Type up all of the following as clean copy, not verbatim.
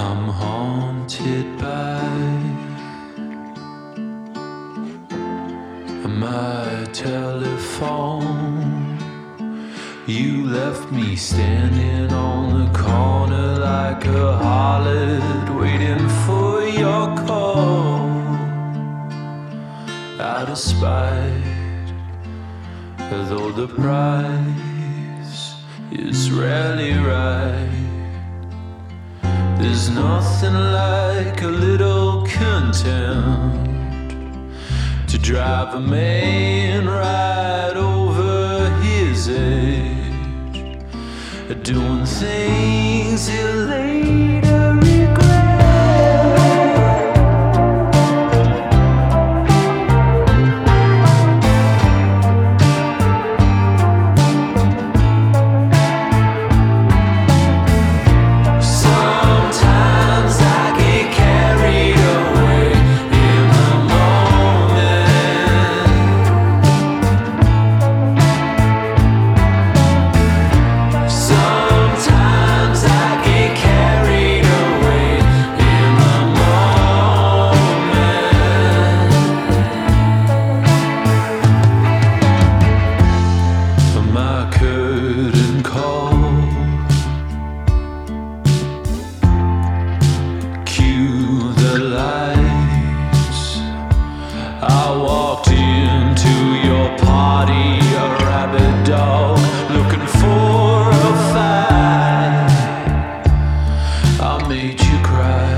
I'm haunted by my telephone. You left me standing on the corner like a harlot, waiting for your call. Out of spite, though the price is rarely right. There's nothing like a little contempt to drive a man right over his edge, doing things he'll later regret. Sometimes I get carried away in the moment. Sometimes I get carried away in the moment. My curtain call, cue the lights. I walked into your party, a rabid dog, looking for a fight. I made you cry.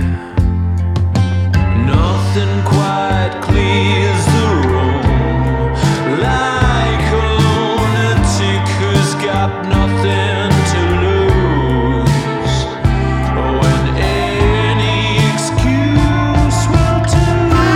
Nothing quite clears the room, like a lunatic who's got nothing to lose, when any excuse will do.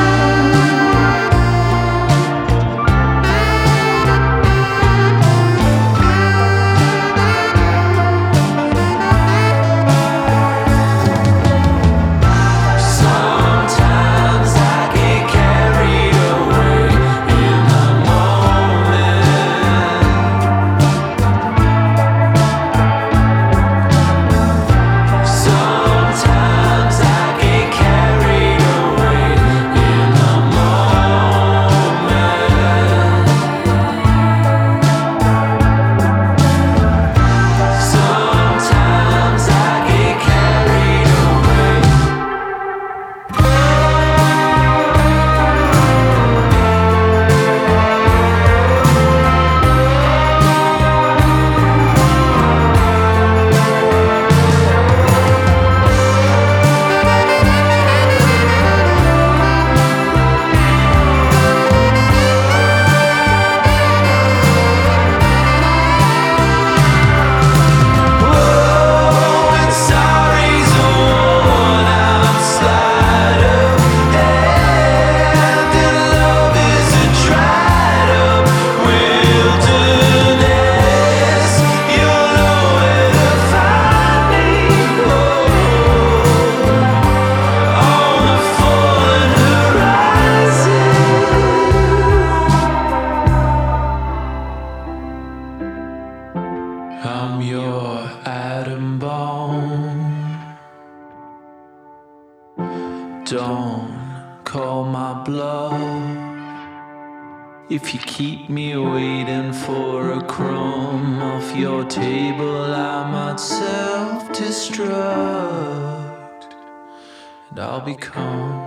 Sometimes I get carried away in the moment. Sometimes I get carried away in the moment. Sometimes I get carried away. When sorry's worn outside of hand and love is a dried up wilderness, you'll know where to find me. On the fallen horizon, I'm your atom bomb. Don't call my bluff. If you keep me waiting for a crumb off your table, I might self-destruct, and I'll become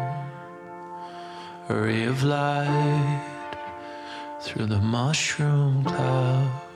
a ray of light through the mushroom cloud.